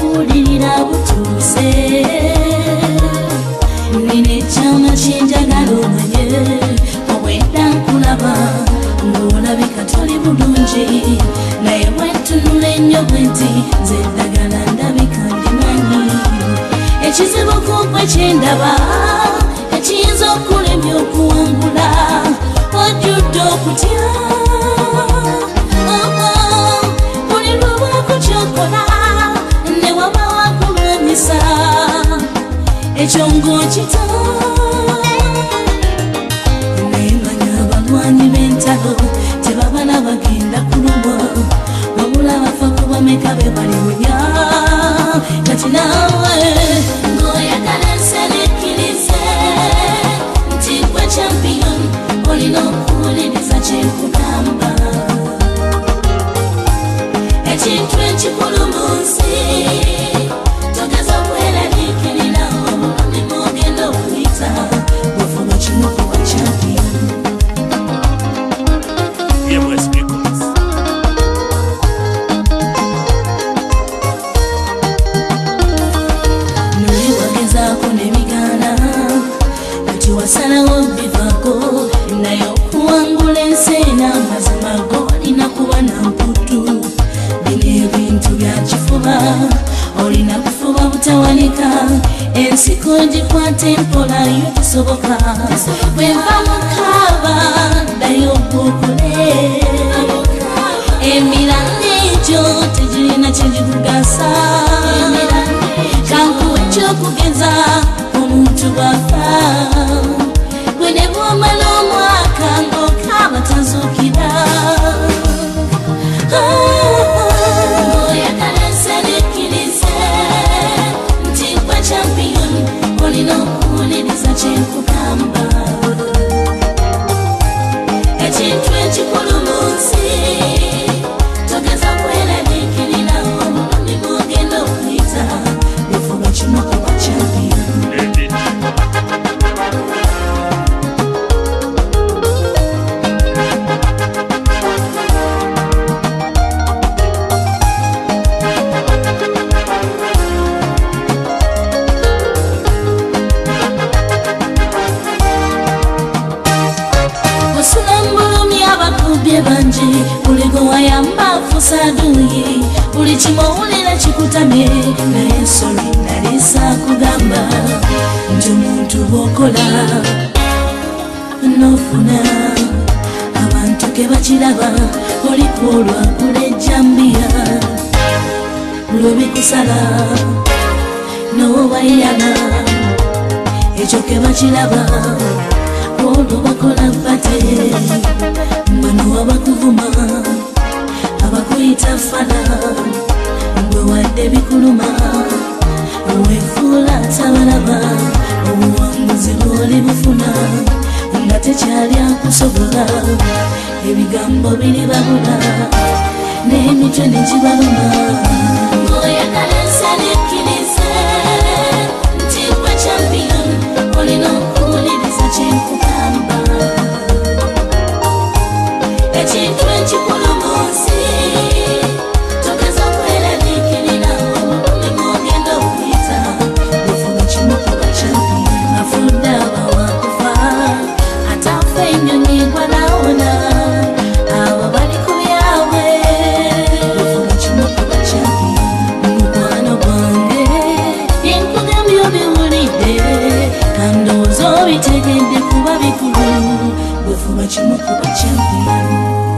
buwulirira butuuse nina ekyama kyenjagala omanye obwedda nkulaba ng'olabika toli bulungi naye bwentunula ennyo bwe nti nze eddagala ndabika ndimanyi ekizibu kugwe kyendaba ekiyinza okulemya okuwangula ojjudde okutya buli lwobako kyokola ne waba wakulwanyisa ekyo ng'okita naye manya abalwanyi b'entalo tebabala bagenda kulumwa wabula bafa kubameka be baliwonya kati naawe ng'oyagala enserekkirize nti gwe champion olina okuwuliriza kyenkugamba ekintu ekikulu mu nsi togeza okweraliikirira obulumi bw'ogenda okuyita bwefuba kimu kuba champion. Noli wagezaako n'ebigaana kati wasalawo bivaako naye okuwangula ensi n'amazima g'olina kuba na mputu bino ebintu bya kifuba olina kufuba butawanika ensiko gikwata empola yo tesoboka bwenva mukaaba ddayo gwokole emiranga egyo tegirina kyegikugasa kankuwa ekyokugeza omuntu bwafa gwe ne bwomala omwaka ng'okaaba tazuukira ng'oyagala enserekkirize nti gwe champion olina okuwuliriza kyenkugamba ekintu ekikulu mu nsi togeza kweraliikirira obulumi bw'ogenda okuyita bufuba kimu kuba champion. Banji buligo wayamba fusaduyi buli kimowulira kikutamye naye ensoli nalisa kugamba nti omuntu bw'okola n'ofuna abantu ke bakiraba oliko olwakula ejjambiya lwebikusala n'owayana ekyo ke bakiraba olwo bakola bate bano abakuvuma abakuyita fala gwe wadde bikuluma weefuula tabalaba obuwanguzi bw'oli bufuna nga tekyali akusobola ebigambo biri babula n'emitwe ne gibaluma ng'oyagala enserekkirize nti gwe champion olina okuwuliriza kyenkugamba ekintu ekikulu mu nsi togeza okweraliikirira obulumi bw'ogenda okuyita bufuba kimu kuba champion afudde abawakufa ate afa ennyonyi gwa nawona abo bali ku byabwe bufuba kimu kuba champion. Mukwano gwange byenkugambye obiwulidde kandowooza obitegedde kuba bikulu bufuba kimu kuba champion.